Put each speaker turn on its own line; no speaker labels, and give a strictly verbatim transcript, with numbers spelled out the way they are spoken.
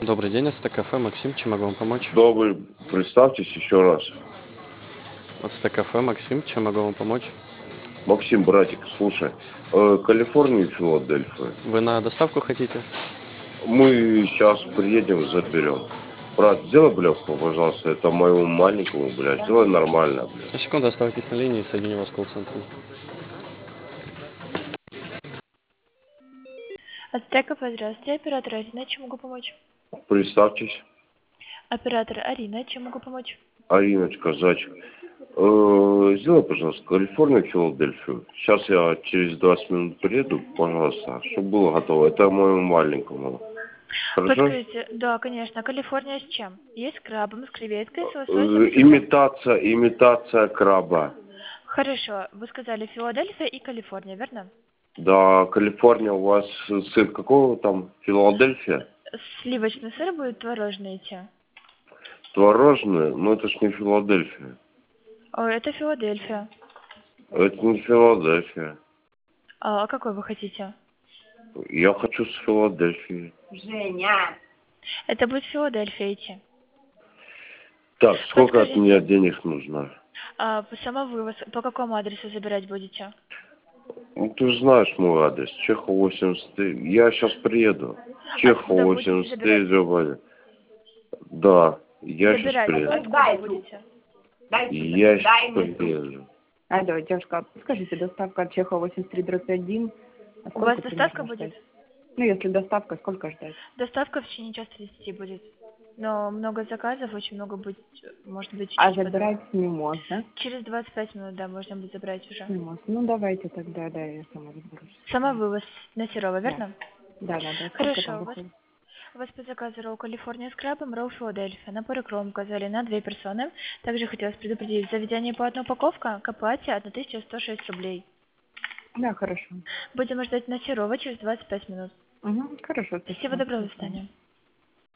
Добрый день, это кафе Максим, чем могу вам помочь?
Добрый, представьтесь еще раз.
Это кафе Максим, чем могу вам помочь?
Максим, братик, слушай, э, Калифорния и Филадельфия.
Вы на доставку хотите?
Мы сейчас приедем, заберем. Брат, сделай, блядь, пожалуйста, это моему маленькому, блядь, сделай нормально, блядь.
На секунду оставайтесь на линии, соединю вас с колл-центром.
Ацтека, здравствуйте. Оператор Арина, чем могу помочь?
Представьтесь,
Оператор Арина, чем могу помочь?
Ариночка, зайчик. Э, сделай, пожалуйста, Калифорния, Филадельфию. Сейчас я через двадцать минут приеду, пожалуйста, чтобы было готово. Это моему маленькому. Хорошо?
Подскажите, да, конечно. Калифорния с чем? Есть с крабом, с креветкой, с
Э,
лососем, с
имитация, имитация краба.
Хорошо. Вы сказали Филадельфия и Калифорния, верно?
Да, Калифорния, у вас сыр какого там? Филадельфия?
Сливочный сыр будет творожный идти.
Творожный? Ну это ж не Филадельфия.
О, это Филадельфия.
Это не Филадельфия.
А, а какой вы хотите?
Я хочу с Филадельфии.
Женя!
Это будет Филадельфия идти.
Так, сколько от
Подскажите.
меня денег нужно?
А, самовывоз. По какому адресу забирать будете?
Ну ты же знаешь мой адрес. Чехов восемьдесят три. Я сейчас приеду. Чехов
Откуда будете
восемьдесят три,
забирать?
Любаня. Да, я сейчас
Забирать
приеду.
откуда
Дай
будете?
Дай,
Я
дай
сейчас
мне
приеду.
Алло, девушка, скажите, доставка от Чехова восемьдесят три дробь один. А
У вас
сколько
доставка
примерно
будет?
ждать? Ну, если доставка, сколько ждать?
Доставка в течение часа тридцати будет. Но много заказов, очень много будет, может быть,
А
чуть-чуть потом.
забирать не можно?
Через двадцать пять минут, да, можно будет забрать уже.
Не можно. Ну, давайте тогда, да, я сама разберусь.
Самовывоз на Серова, верно?
Да, да, да. Сколько
Хорошо,
там
у вас,
выходит?
у вас по заказу ролл Калифорния с крабом, ролл Филадельфия. На парикром указали на две персоны. Также хотелось предупредить, в заведении по одной упаковка к оплате тысяча сто шесть рублей.
Да, хорошо.
Будем ждать на Серова через двадцать пять минут.
Угу, хорошо.
Всего доброго, до свидания.